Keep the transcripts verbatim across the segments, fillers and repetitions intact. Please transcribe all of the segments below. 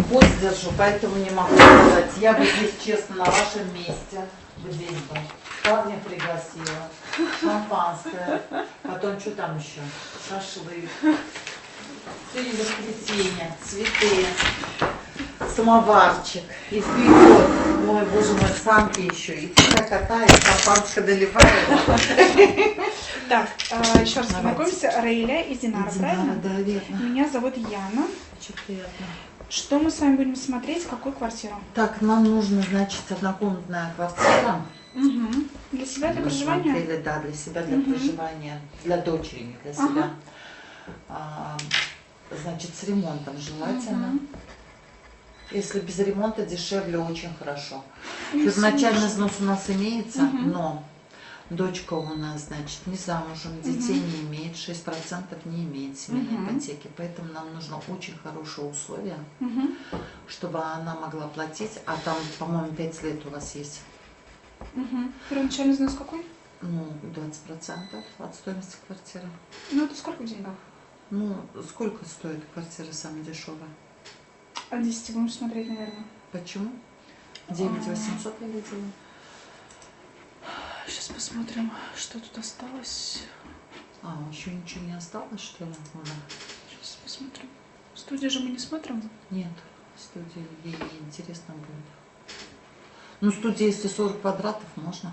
пост держу, поэтому не могу сказать. Я бы здесь, честно, на вашем месте бы здесь бы парня пригласила, шампанское, потом что там еще, шашлык, сегодня воскресенье, цветы, самоварчик, и пьет, ой, боже мой, санки еще, и тихо катает, шампанское доливает. Так, еще раз знакомимся, Раиля и Динара, правильно? Да, верно. Меня зовут Яна. Очень приятно. Что мы с вами будем смотреть, какую квартиру? Так, нам нужно, значит, однокомнатная квартира. Угу. Для себя, для Мы проживания? смотрели, да, для себя, для Угу. проживания, для дочери, не для себя. Ага. А, значит, с ремонтом желательно. Угу. Если без ремонта дешевле, очень хорошо. Если Первоначальный можно. взнос у нас имеется, Угу. но дочка у нас, значит, не замужем, детей Угу. не имеет, шесть процентов не имеет семейной Угу. ипотеки. Поэтому нам нужно очень хорошие условия, Угу. чтобы она могла платить. А там, по-моему, пять лет у вас есть. Угу. Первоначальный взнос какой? Ну, двадцать процентов от стоимости квартиры. Ну, это сколько в деньгах? Ну, сколько стоит квартира самая дешевая? От десяти будем смотреть, наверное. Почему? девять восемьсот я видела. Сейчас посмотрим, что тут осталось. А, еще ничего не осталось, что ли? Ну, да. Сейчас посмотрим. Студию же мы не смотрим? Нет, студия ей интересно будет. Ну, студия, если сорок квадратов, можно.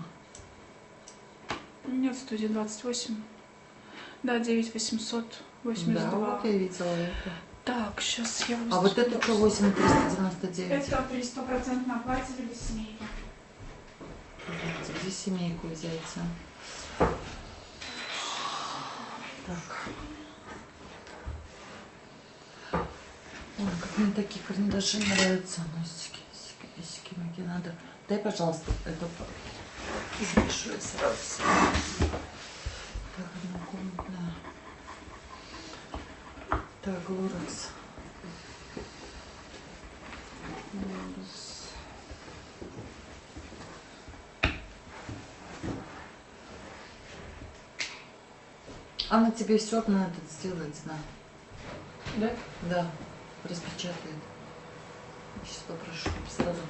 Нет, студии двадцать восемь. Да, девять восемьсот восемьдесят два. Да, вот я видела это. Так, сейчас я вам... А вот это что, восемь триста девяносто девять? Это при стопроцентной оплате или без семейки. Где семейку взять? А? Так. Ой, как мне такие карандаши нравятся. Носики, носики, носики, маги надо. Дай, пожалуйста, это запишу я сразу. Так, однокомнатная. Так, Лоракс. Лоракс. Она тебе все равно этот сделает, знаю. Да? Да, распечатает. Сейчас попрошу сразу.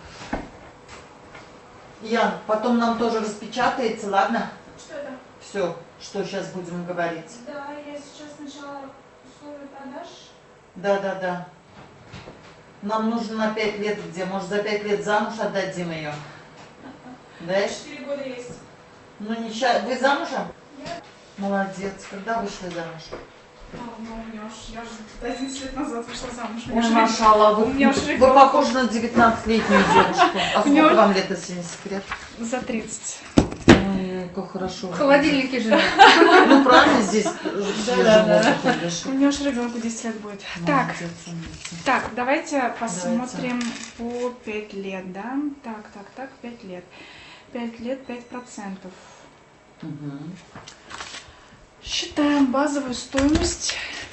Ян, потом нам тоже распечатается, ладно? Что это? Все, что сейчас будем говорить. Да, я сейчас сначала условия продаж. Да, да, да. Нам нужно на пять лет где? Может, за пять лет замуж отдадим ее? Да? Четыре года есть. Ну, не ща... Вы замужем? Нет. Молодец. Когда вышли замуж? А, ну, у меня уж, я же одиннадцать лет назад вышла замуж. У меня Ой, же машалла, у вы, меня уже вы ребенок. похожи на девятнадцатилетнюю девушку. А У меня сколько уже- вам лет, если не секрет? За тридцать. Ой, как хорошо. В холодильнике же. Ну, правильно, здесь свежий Да-да-да. воздух дышит. У меня уже ребенку десять лет будет. Так, Молодец, умница. так, давайте посмотрим по пять лет, да? Так, так, так, пять лет. пять лет, пять процентов. Мгм. Считаем базовую стоимость.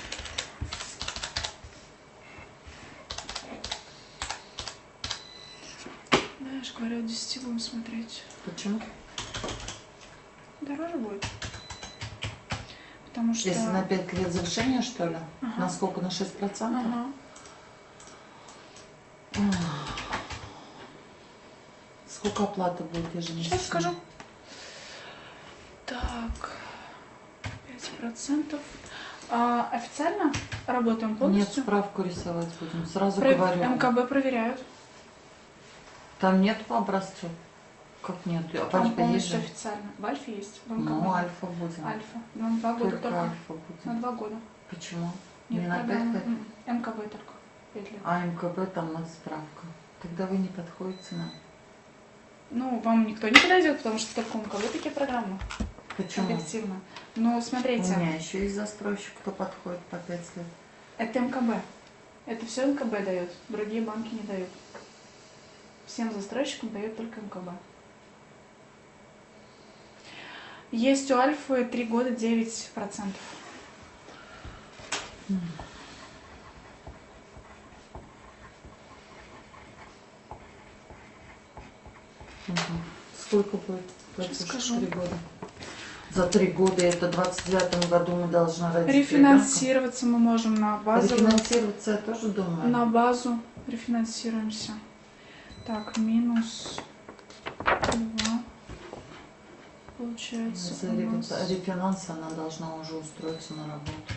Да, я же говорю, от десяти будем смотреть. Почему? Дороже будет. Потому что... Если на пять лет завершения, что ли? Ага. На сколько? На шесть процентов? Ага. Сколько оплата будет ежемесячно? Сейчас скажу. Так, пять процентов. А, официально работаем Нет, полностью? справку рисовать будем. Сразу Про- говорю. МКБ проверяют. Там нет по образцу? Как нет? А Там Альфа есть полностью же? официально. В Альфе есть. В МКБ. Ну, Альфа будем. Альфа. На два года Только только. Альфа На будем. два года. Почему? Нет, Не на когда- пять лет? м, МКБ только. Пять лет. А МКБ там надо справка. Тогда вы не подходите нам. Ну, вам никто не подойдет, потому что только у МКБ такие программы. Почему? Объективно. Но У смотрите, меня еще есть застройщик, кто подходит по пять лет. это МКБ. Это все МКБ дает. Другие банки не дают. Всем застройщикам дает только МКБ. Есть у Альфы три года девять процентов. Угу. Сколько будет Сейчас платеж? скажу. Три года. За три года, это в двадцать девятом году мы должны родить Рефинансироваться мы можем на ребенка. базу. Рефинансироваться я тоже думаю. На базу Рефинансируемся. Так, минус два. Получается За у нас... рефинанс она должна уже устроиться на работу.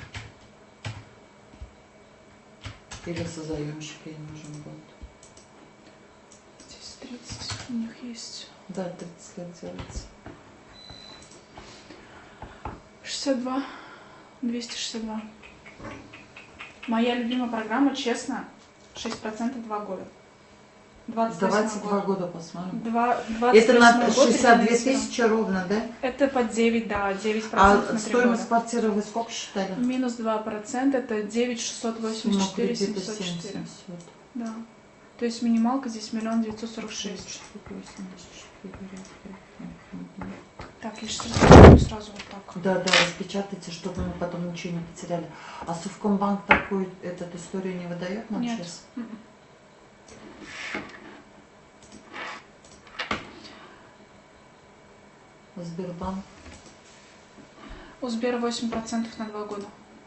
Или со заемщика ей нужен будет. Здесь тридцать у них есть. Да, тридцать лет делается. шестьдесят два. двести шестьдесят два. Моя любимая программа, честно, шесть процентов два года. Давайте два года посмотрим. два, Это на шестьдесят две тысячи ровно, да? Это по девять, да, девять процентов А на три стоимость года. квартиры вы сколько считали? Минус два процента, это девять шестьсот восемьдесят четыре семьсот четыре. Да. То есть минималка здесь миллион девятьсот сорок шесть. Так, я сейчас распечатаю сразу вот так. Да, да, распечатайте, чтобы мы потом ничего не потеряли. А Совкомбанк такую эту историю не выдает нам Нет. сейчас? Сбербанк? У Сбера восемь процентов на два года.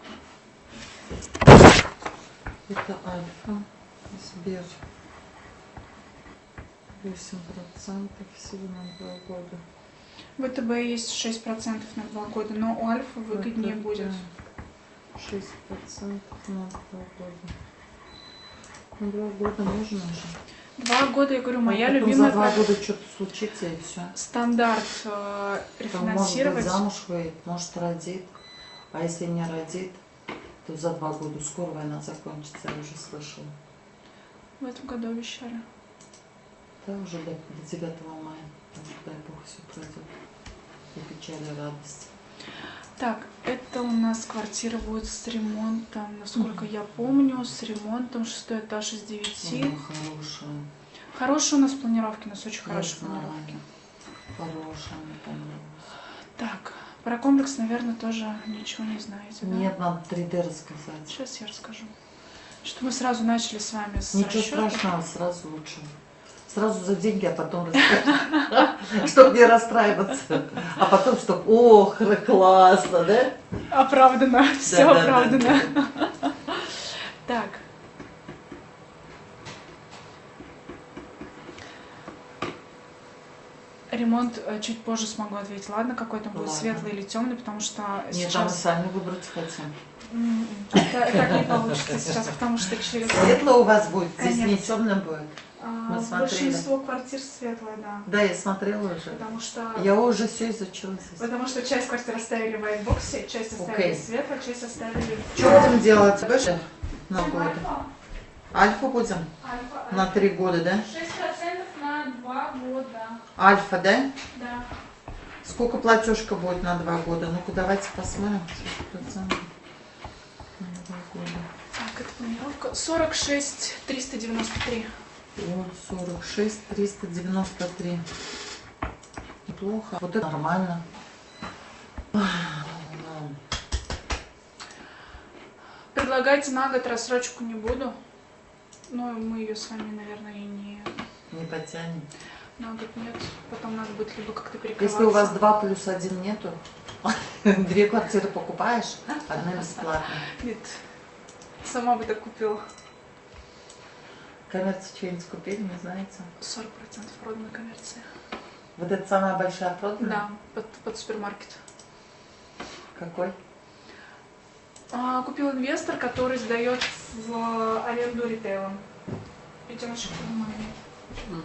Это Альфа, Сбер. восемь процентов всего на два года. В ВТБ есть шесть процентов на два года, но у Альфа выгоднее ВТБ будет. шесть процентов на два года. На два года можно уже. Два года, я говорю, моя а потом любимая... за два прог- года что-то случится и все. Стандарт э, Там, может быть, рефинансировать. замуж выйдет, может родит. А если не родит, то за два года скоро война закончится, я уже слышала. В этом году обещали. Да, уже до, до девятого мая. Так что, дай бог, все пройдет. И печаль, и радость. Так, это у нас квартира будет с ремонтом, насколько я помню, с ремонтом, шестой этаж из девяти. Она хорошая. Хорошие у нас планировки, у нас очень Я хорошие знаю. планировки. Хорошая, мне понравилась. Так, про комплекс, наверное, тоже ничего не знаете, да? Нет, надо три дэ рассказать. Сейчас я расскажу. Что мы сразу начали с вами с Ничего расчёта. страшного, сразу лучше. Сразу за деньги, а потом расскажешь. Чтобы не расстраиваться. А потом, чтобы, ох, классно, да? Оправдано, все Да, да, оправдано. да, да. Так. Ремонт э, чуть позже смогу ответить. Ладно, какой там будет, Ладно. светлый или темный, потому что Нет, там мы сейчас... сами выбрать хотим. М, та- Так не получится сейчас, потому что через... Светло у вас будет, здесь не Конечно. темным будет. А, Мы смотрели. Большинство квартир светлое, да. Да, я смотрела уже. Потому что... Я уже все изучила здесь. Потому что часть квартир оставили в whitebox, часть оставили Окей. светло, часть оставили... Что будем делать? Больше на год? Альфа. Альфа будем? Альфа. На три года, да? шесть процентов на два года. Альфа, да? Да. Сколько платежка будет на два года? Ну-ка, давайте посмотрим. шесть процентов на два года. Так, это планировка. сорок шесть триста девяносто три. О, сорок шесть триста девяносто три. Неплохо. Вот это нормально. Предлагайте на год рассрочку не буду. Но мы ее с вами, наверное, и не... Не потянем. На год нет. Потом надо будет либо как-то перекрываться. Если у вас два плюс один нету, две квартиры покупаешь, одна бесплатная. Нет. Сама бы так купила. Коммерцию что-нибудь купили, не знаете? сорок процентов продана коммерция. Вот это самая большая продана? Да, под, под супермаркет. Какой? А, купил инвестор, который сдает в аренду ритейлом. Пятерочек, по-моему.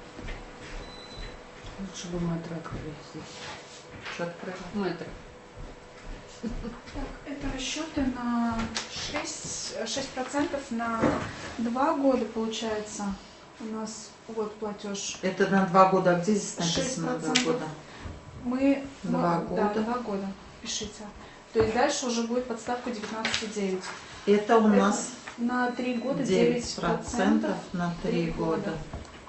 Лучше бы метро открыли здесь. Что открыли? Метро. Так, это расчеты на шесть процентов на два года получается. У нас вот платеж. Это на два года. А где здесь шесть написано два процентов. года? Мы Два мы- года. Да, два года. Пишите. То есть дальше уже будет подставка девятнадцать целых девять. Это у нас На три года девять девять процентов процентов. на три три года. года.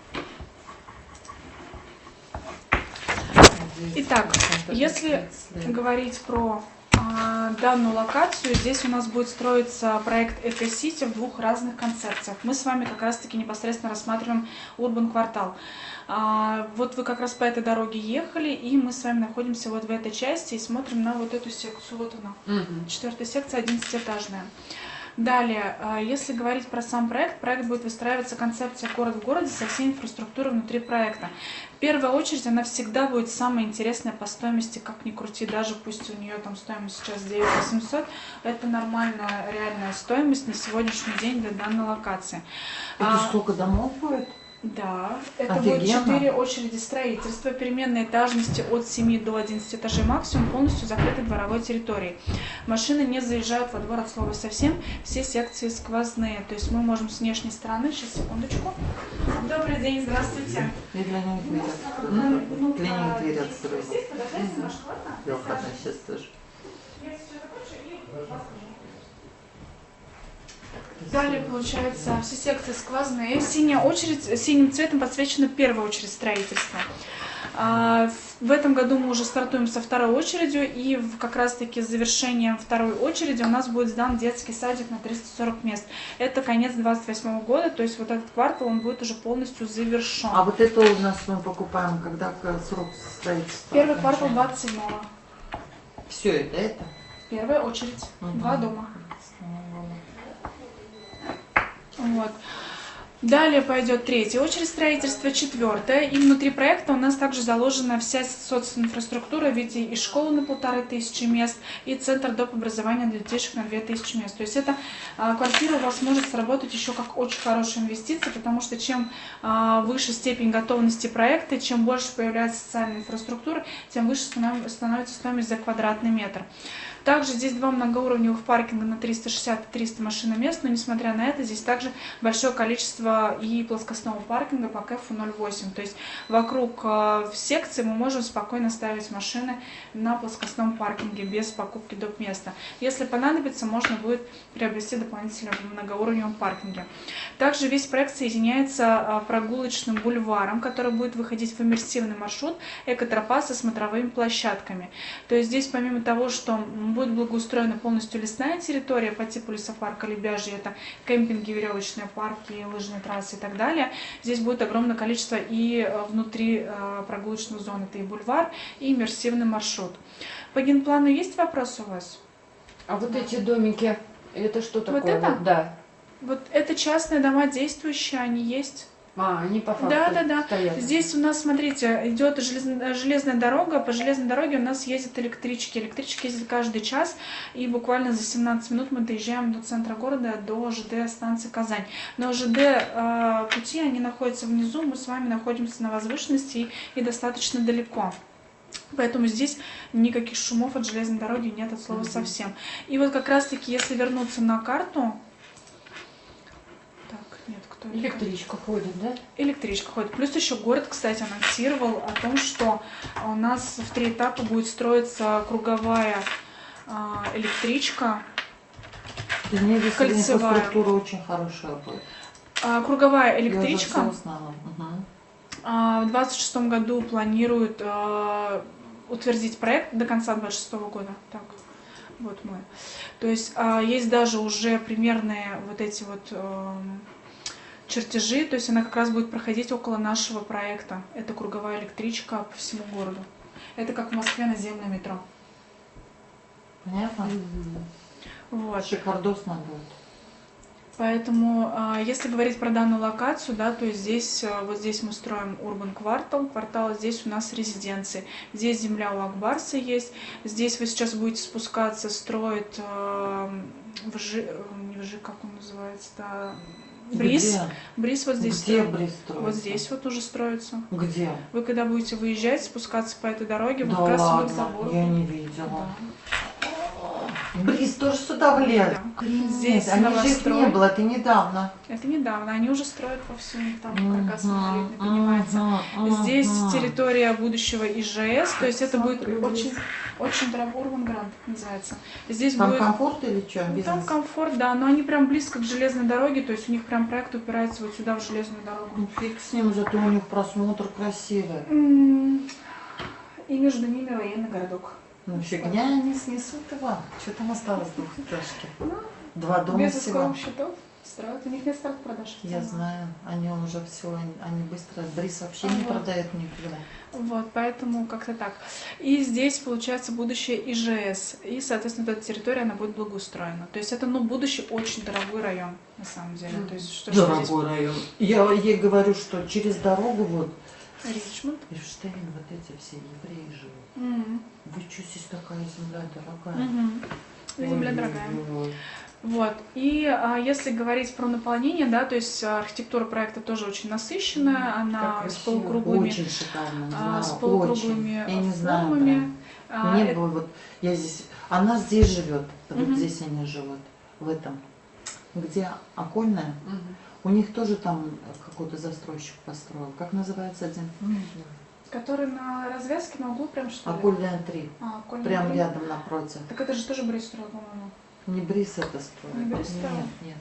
Итак, если говорить про а, данную локацию, здесь у нас будет строиться проект Эко-Сити в двух разных концепциях. Мы с вами как раз-таки непосредственно рассматриваем Урбан квартал. А, вот вы как раз по этой дороге ехали, и мы с вами находимся вот в этой части и смотрим на вот эту секцию. Вот она. Угу. Четвертая секция, одиннадцатиэтажная. Далее, а, если говорить про сам проект, проект будет выстраиваться концепция город в городе со всей инфраструктурой внутри проекта. В первую очередь она всегда будет самая интересная по стоимости, как ни крути, даже пусть у нее там стоимость сейчас девять тысяч восемьсот, это нормальная реальная стоимость на сегодняшний день для данной локации. Это А, сколько домов будет? Да, это Офигенно. будет четыре очереди строительства, переменной этажности от семи до одиннадцати этажей максимум, полностью закрытой дворовой территории. Машины не заезжают во двор от слова совсем, все секции сквозные, то есть мы можем с внешней стороны, сейчас, секундочку. Добрый день, здравствуйте. И для них дверь. Ну, Для них дверь а, открыла. здесь подождите, наш хвата. Я ухожу сейчас тоже. Я сейчас закончу и вас уже. Далее, получается, все секции сквозные. Синяя очередь, синим цветом подсвечена первая очередь строительства. А, В этом году мы уже стартуем со второй очередью, и в- как раз-таки с завершением второй очереди у нас будет сдан детский садик на триста сорок мест. Это конец двадцать восьмого года, то есть вот этот квартал, он будет уже полностью завершен. А вот это у нас мы покупаем, когда к- срок строительства? Первый квартал двадцать седьмого. Все это, это? Первая очередь. Мгм. Два дома. Вот. Далее пойдет третья очередь строительства, четвертая. И внутри проекта у нас также заложена вся социнфраструктура в виде и школы на полторы тысячи мест, и центр доп. Образования для детишек на две тысячи мест. То есть эта а, квартира у вас может сработать еще как очень хорошая инвестиция, потому что чем а, выше степень готовности проекта, чем больше появляется социальная инфраструктура, тем выше станов- становится стоимость за квадратный метр. Также здесь два многоуровневых паркинга на триста шестьдесят и триста машиномест, но несмотря на это, здесь также большое количество и плоскостного паркинга по КЭФу ноль восемь. То есть вокруг э, секции мы можем спокойно ставить машины на плоскостном паркинге без покупки доп. Места. Если понадобится, можно будет приобрести дополнительно в многоуровневом паркинге. Также весь проект соединяется э, прогулочным бульваром, который будет выходить в иммерсивный маршрут экотропа со смотровыми площадками. То есть здесь помимо того, что будет благоустроена полностью лесная территория по типу лесопарка Лебяжье, это кемпинги, веревочные парки, лыжные трассы и так далее. Здесь будет огромное количество и внутри э, прогулочных зон, это и бульвар, и иммерсивный маршрут. По генплану есть вопросы у вас? А вот эти домики, это что Вот такое? это? Да. Вот это частные дома действующие, они есть. А, они по факту Да, да, да. стоят. Здесь у нас, смотрите, идет железная, железная дорога. По железной дороге у нас ездят электрички. Электрички ездят каждый час. И буквально за семнадцать минут мы доезжаем до центра города, до ЖД станции Казань. Но ЖД э, пути, они находятся внизу. Мы с вами находимся на возвышенности и, и достаточно далеко. Поэтому здесь никаких шумов от железной дороги нет от слова Мгм. совсем. И вот как раз-таки, если вернуться на карту... Так, нет, кто это? Электричка ходит, да? Электричка ходит. Плюс еще город, кстати, анонсировал о том, что у нас в три этапа будет строиться круговая а, электричка. Мне здесь Кольцевая. инфраструктура очень хорошая будет. А, круговая Я уже электричка всё узнала. Мгм. а, в двадцать шестом году планируют а, утвердить проект до конца двадцать шестого года. Так, вот мы. То есть а, есть даже уже примерные вот эти вот эм, чертежи, то есть она как раз будет проходить около нашего проекта. Это круговая электричка по всему городу. Это как в Москве наземное метро. Понятно? Вот. Шикардосно будет. Поэтому, а, если говорить про данную локацию, да, то здесь, а, вот здесь мы строим урбан квартал, квартал, здесь у нас резиденции. Здесь земля у Акбарса есть. Здесь вы сейчас будете спускаться, строить а, в Жи, не в Жи, как он называется-то, Бриз. Где? Бриз вот здесь Где строит. Бриз строится? Вот здесь вот уже строится. Где? Вы когда будете выезжать, спускаться по этой дороге, Да вот как раз идут ладно, заборы. я не видела. Да. Бриз тоже сюда влез. Да. Охренеть, Здесь они же их новострой. не было, это недавно. Это недавно, они уже строят по всему, там Мгм, каркас монолитный поднимается. мгм, Здесь мгм. территория будущего ИЖС, то есть это будет очень, очень дорогой Урбан Гранд называется. Здесь Там будет комфорт или что? ну, Бизнес? там комфорт, да, но они прям близко к железной дороге, то есть у них прям проект упирается вот сюда в железную дорогу. Ну, фиг с ним, зато у них просмотр красивый. М, И между ними военный городок. Ну фигня они снесут его. Что там осталось двухэтажки? Ну, Два дома без всего. исковых счетов. Строят, у них нет старт продаж. Я знаю, они уже все, они, они быстро, Брис вообще не Вот. продает никуда. Вот, поэтому как-то так. И здесь получается будущее ИЖС, и, соответственно, эта территория, она будет благоустроена. То есть это, ну, будущий очень дорогой район, на самом деле. То есть, что, что Дорогой здесь? район. Я ей говорю, что через дорогу вот, Ричмонд. Рифштейн, вот эти все евреи живут. Мгм. Вы что, здесь такая земля дорогая? Мгм. Земля Ой, дорогая. ой, ой. Вот. И а, если говорить про наполнение, да, то есть а, архитектура проекта тоже очень насыщенная, она Как с красиво. полукруглыми, Очень шикарно, а, да, с очень. полукруглыми Я не знаю, формами. прям. А, Мне это- было вот, я здесь, она здесь живет, вот Мгм. здесь они живут, в этом, где Окольная. Мгм. У них тоже там какой-то застройщик построил. Как называется один? который на развязке на углу прям что ли? Окольная три. А, Окольная Прям три. рядом напротив. Так это же тоже Брис строил, по-моему. Не Брис это строит. Не Брис строил? Нет, нет.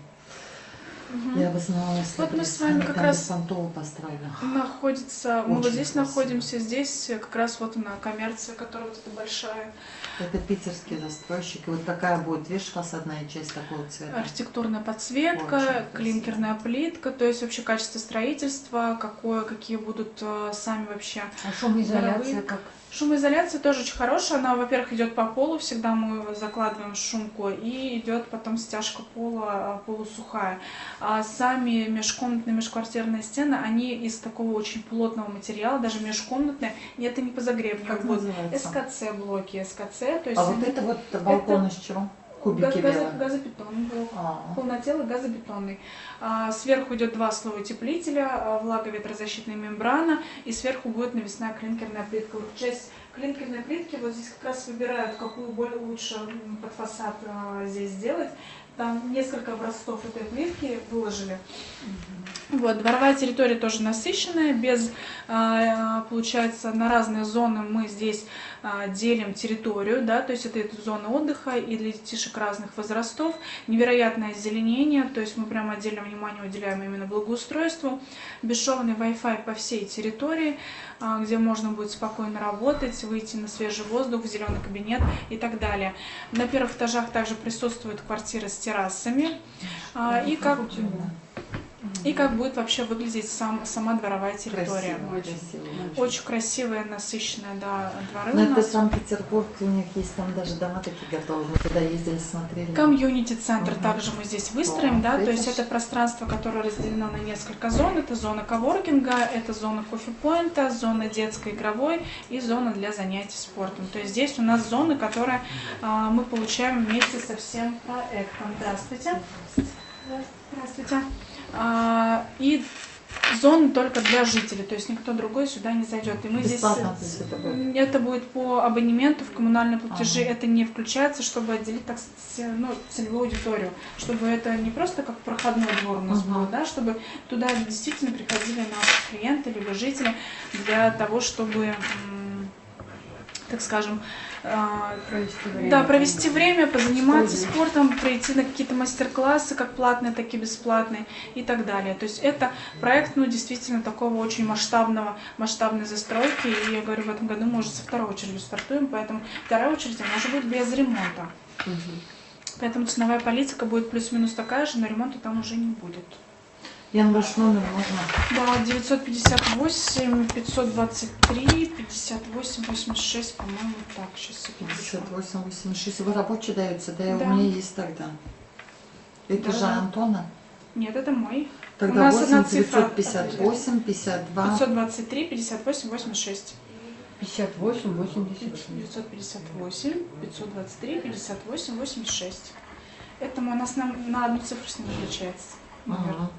Мгм. Я бы знала, если Вот мы Брис. с вами Они как там раз- беспонтово построили. Находится, мы вот Очень здесь красиво. находимся, здесь как раз вот она коммерция, которая вот эта большая, Это питерский застройщик. И вот такая будет, видишь, фасадная часть такого цвета. архитектурная Очень подсветка, красиво. клинкерная плитка, то есть вообще качество строительства, какое, какие будут э, сами вообще. А шумоизоляция Здоровые. как? Шумоизоляция тоже очень хорошая, она, во-первых, идет по полу, всегда мы закладываем шумку, и идет потом стяжка пола э, полусухая. А сами межкомнатные, межквартирные стены, они из такого очень плотного материала, даже межкомнатные, и это не по загребню, Как вот называется? СКЦ блоки, СКЦ, то есть А вот они- это вот балкон из чего? Кубики Газ- газо- белые. газобетонный блок. А, Полнотелый газобетонный. А, сверху идет два слоя утеплителя, а, влаговетрозащитная мембрана, и сверху будет навесная клинкерная плитка. Вот часть клинкерной плитки вот здесь как раз выбирают, какую более лучше м, под фасад а, здесь сделать. Там несколько образцов этой плитки выложили. Вот, дворовая территория тоже насыщенная, без, а, получается, на разные зоны мы здесь а, делим территорию, да, то есть это, это зона отдыха и для детишек разных возрастов, невероятное озеленение, то есть мы прям отдельное внимание уделяем именно благоустройству, бесшовный Wi-Fi по всей территории, а, где можно будет спокойно работать, выйти на свежий воздух, в зеленый кабинет и так далее. На первых этажах также присутствуют квартиры с террасами, а, и как и как будет вообще выглядеть сам, сама дворовая территория. красиво, Очень. красиво. Очень красивые, насыщенные, да, дворы Ну, у это нас. Санкт-Петербург, у них есть там даже дома такие готовые. Мы туда ездили, смотрели. Комьюнити-центр Мгм. также мы здесь выстроим, О, да, то есть видишь? это пространство, которое разделено на несколько зон. Это зона коворкинга, это зона кофе-поинта, зона детской игровой и зона для занятий спортом. То есть здесь у нас зоны, которые а, мы получаем вместе со всем проектом. Здравствуйте. Здравствуйте. А, и зоны только для жителей, то есть никто другой сюда не зайдет. И мы Бесплатно, то здесь есть это будет? это будет по абонементу в коммунальные платежи, Ага. это не включается, чтобы отделить так сказать, ну, целевую аудиторию, чтобы это не просто как проходной двор у нас Ага. был, да, чтобы туда действительно приходили наши клиенты либо жители для того, чтобы, м, так скажем, а, Провести время. да, провести время, позаниматься Что здесь? спортом, прийти на какие-то мастер-классы, как платные, так и бесплатные и так далее. То есть это проект, ну, действительно такого очень масштабного, масштабной застройки. И я говорю, в этом году мы уже со второй очередью стартуем, поэтому вторая очередь, она уже будет без ремонта. Мгм. Поэтому ценовая политика будет плюс-минус такая же, но ремонта там уже не будет. Ян, ваш номер можно? Да, девятьсот пятьдесят восемь пятьсот двадцать три пятьдесят восемь восемьдесят шесть, по-моему, так, сейчас пятьдесят восемь восемьдесят шесть. Вы рабочий даете? Да, Да. у меня есть тогда. Это Да, же да. Антона? Нет, это мой. Тогда У нас одна восемь цифра. девятьсот пятьдесят восемь пятьдесят два. пятьсот двадцать три пятьдесят восемь восемьдесят шесть. пятьдесят восемь восемьдесят шесть. девятьсот пятьдесят восемь пятьсот двадцать три пятьдесят восемь восемьдесят шесть. Это у нас на, на одну цифру с ним отличается. номер. Ага.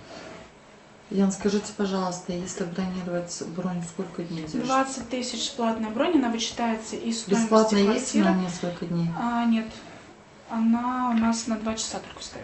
Ян, скажите, пожалуйста, если бронировать бронь, сколько дней держит? двадцать тысяч платная бронь, она вычитается из стоимости Бесплатно есть квартиры. на несколько дней? А, нет, она у нас на два часа только стоит.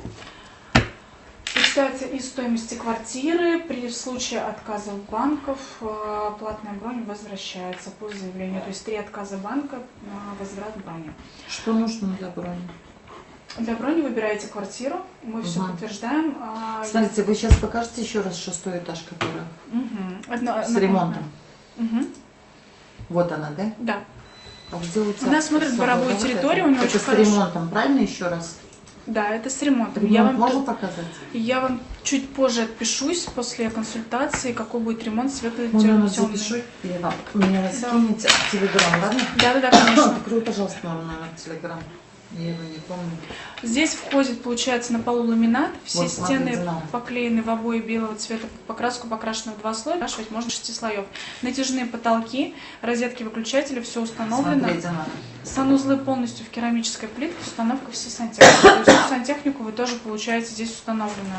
Вычитается из стоимости квартиры. При случае отказа банков э, платная бронь возвращается по заявлению. То есть три отказа банка на возврат брони. Что нужно для брони? Для брони выбираете квартиру, мы все Мгм. подтверждаем. а, Смотрите, вы сейчас покажете еще раз шестой этаж, который Мгм. Одно- с одно- ремонтом. Мгм. Вот она, да? Да. А где у тебя? Она смотрит с дворовую собой? Вот территорию, это? у нее Это очень с хорошо. ремонтом, правильно еще раз? Да, это с ремонтом. Я Ремонт вам, можно показать? я вам чуть позже отпишусь после консультации, какой будет ремонт Мой номер светло-темный. запишу, и вам мне вас Да. скинете в Телеграм, ладно? Да-да-да, конечно. Открой, пожалуйста, мой номер Телеграм. Я его не помню. Здесь входит, получается, на полу ламинат. Все Вот, стены смотрите, надо. поклеены в обои белого цвета, покраску покрашена в два слоя. Окрашивать можно шести слоев. Натяжные потолки, розетки, выключатели, все установлено. Смотрите, надо. Санузлы полностью в керамической плитке, установка всей сантехники. То есть всю сантехнику вы тоже получаете здесь установленную.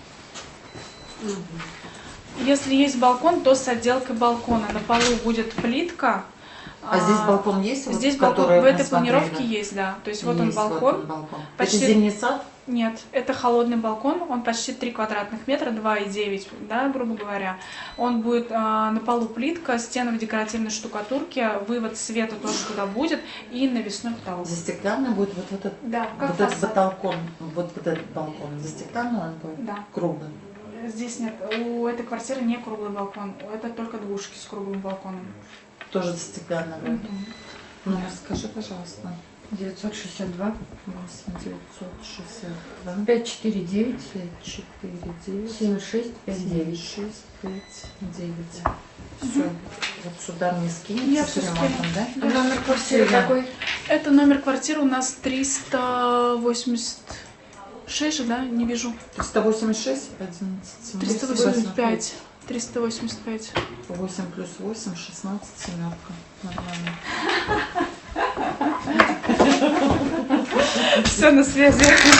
Если есть балкон, то с отделкой балкона. На полу будет плитка. А здесь балкон есть? Здесь вот, балкон который в мы этой смотрели? планировке есть, да. То есть вот он Есть, вот балкон. он балкон. Почти- Это зимний сад? Нет, это холодный балкон, он почти три квадратных метра, два и девять, да, грубо говоря. Он будет а, на полу плитка, стены в декоративной штукатурке, вывод света тоже туда будет и навесной потолок. Застеклянный будет вот, вот этот, Да, как вот этот фасад. балкон, вот, вот этот балкон. Застеклянный он будет? Да. Круглый. Здесь нет, у этой квартиры не круглый балкон, это только двушки с круглым балконом. Тоже застеклянный будет. Мгм. Ну, скажи, пожалуйста. девятьсот шестьдесят два, восемь девятьсот шестьдесят два пять четыре девять, пять четыре девять семь шесть пять семь девять. шесть пять девять. Все. Вот сюда мне скинете Я с всё ремонтом, да? А номер квартиры какой? Это номер квартиры у нас триста восемьдесят шесть же, да? Не вижу. триста восемьдесят шесть, одиннадцать, триста восемьдесят пять. триста восемьдесят пять. восемь плюс восемь, шестнадцать, семерка. Нормально. Все на связи.